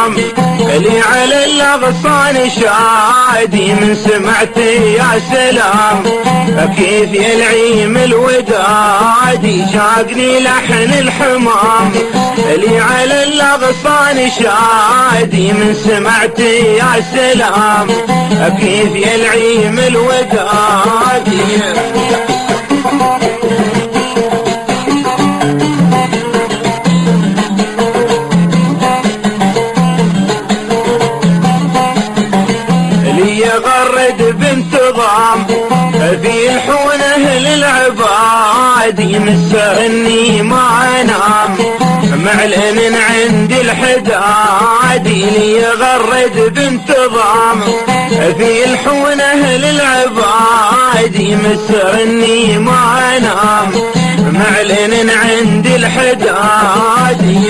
الحمام اللي على الاغصان شادي من سمعتي يا سلام. كيف يا العيم الودادي شاقني لحن الحمام اللي على الاغصان شادي من سمعتي يا سلام. كيف يا العيم الودادي غرد بانتظام في الحونه للعبادي مسرني ما انام معلن عند الحدادي لي غرد بانتظام في الحونه للعبادي مسرني ما انام معلن عند الحدادي.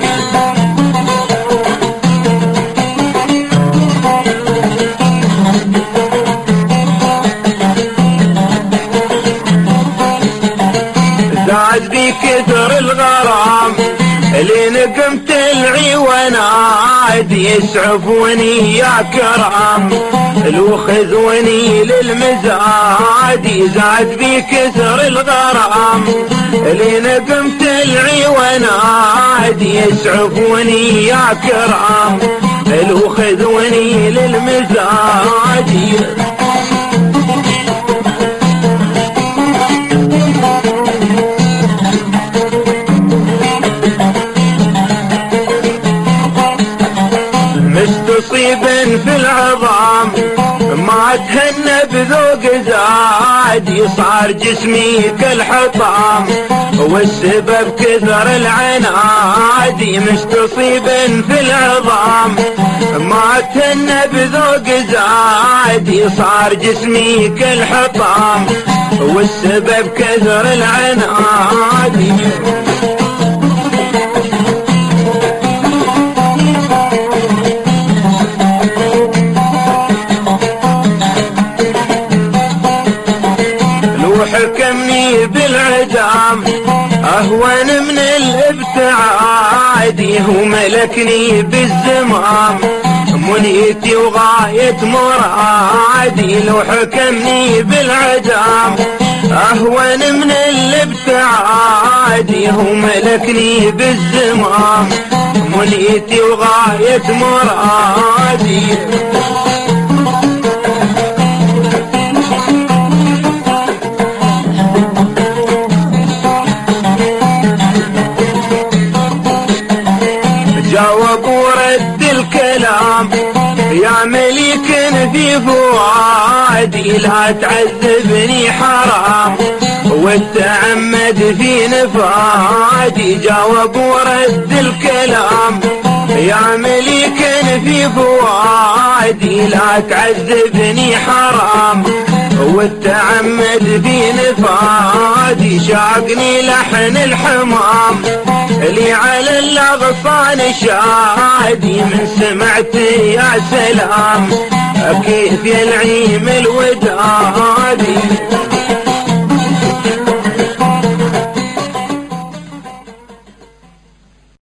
زاد بكثر الغرام لين قمت العيون عادي يسعفوني يا كرام لو خذوني للمزادي. زاد بكثر الغرام لين قمت العيون عادي يسعفوني يا كرام لو خذوني للمزادي. مستصيبا في العظام ما تهنى بذوق زادي صار جسمي كالحطام والسبب كثر العنادي. مستصيبا في العظام ما تهنى بذوق زادي صار جسمي كالحطام والسبب كثر العنادي. حكمني بالعدام اهون من الابتعاد وملكني بالزمام منيتي وغاية مرادي. لو حكمني بالعدام اهون من الابتعاد وملكني بالزمام منيتي وغاية مرادي. جاوب ورد الكلام يا مليك في فؤادي لا تعذبني حرام والتعمد في نفادي. جاوب ورد الكلام يا مليك في فؤادي لا تعذبني حرام والتعمد في نفادي. شاقني لحن الحمام اللي على الاغصان شادي من سمعتي يا سلام. كيف يا العيم الودادي